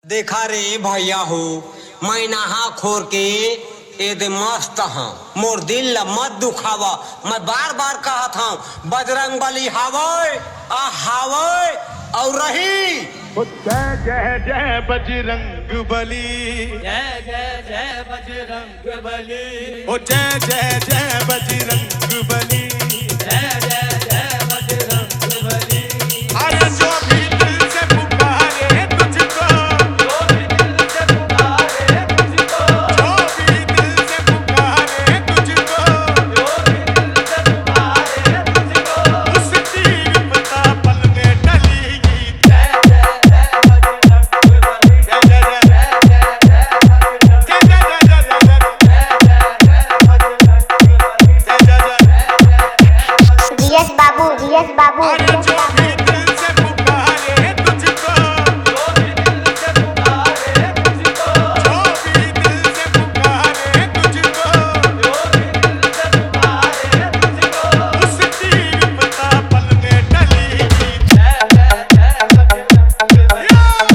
देखा रे भैया हो, मैं नहा खोर के एदे मस्त हाँ। मोर दिल ला मत दुखावा। मैं बार बार कहत हूँ बजरंग बली हावय आ हावय और रही। जय जय जय बजरंग बली, जय जय जय बजरंग बली, ओ जय जय जय बजरंग बली। जय जय जय बजरंग बली। अरे जो भी दिल से पुकारे तुझको, जो भी दिल से पुकारे तुझको, जो भी दिल से पुकारे तुझको, जो भी दिल से पुकारे तुझको, उसकी विपदा पल में टलेगी। जय जय जय बजरंग बली, जय जय जय जय जय जय बजरंग, जय जय जय जय जय जय जय जय बजरंग बली, जय जय जय। जीएस बाबू अरे जो भी दिल से पुकारे तुझको, जो भी दिल से पुकारे तुझको, जो भी दिल से पुकारे तुझको, जो भी दिल से पुकारे तुझको, उसकी विपदा पल में टलेगी। जय जय जय बजरंग बली,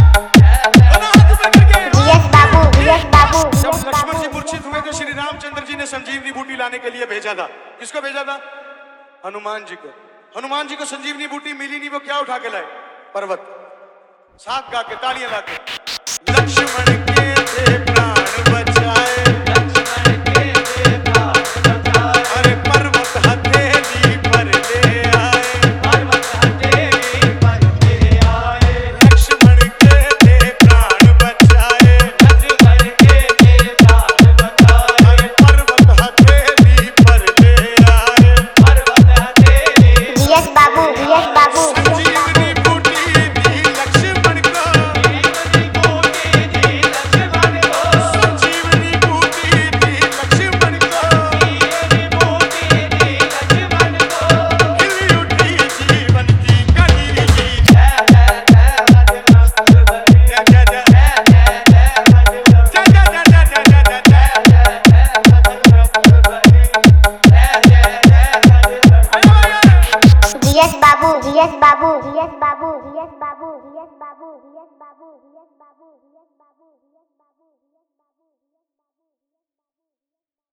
जब लक्ष्मण जी मूर्छित हुए तो श्री रामचंद्र जी ने संजीवनी बूटी लाने के लिए भेजा था। किसको भेजा था? हनुमान जी को। हनुमान जी को संजीवनी बूटी मिली नहीं, वो क्या उठा के लाए? पर्वत। साथ गा के, तालियां ला के, लक्ष्मण के थे प्राण बचाए, लक्ष्मण के थे प्राण बचाए, अरे पर्वत हथेली पर ले आए, पर्वत हथेली पर ले आए, लक्ष्मण के थे प्राण बचाए, लक्ष्मण के थे प्राण बचाए, अरे पर्वत हथेली पर ले आए, पर्वत हथेली संजीवनी बूटी दी लक्ष्मण को, जीवनी बूटी दी लक्ष्मण को, संजीवनी बूटी दी लक्ष्मण को, जीवनी बूटी दी लक्ष्मण को, खिली उठी जीवन की कली। जय जय जय बजरंग बली, जय जय जय जय जय जय बजरंग, जय जय जय जय जय जय जय। जय जय बजरंग बली, जय जय जय बजरंग। जीएस बाबू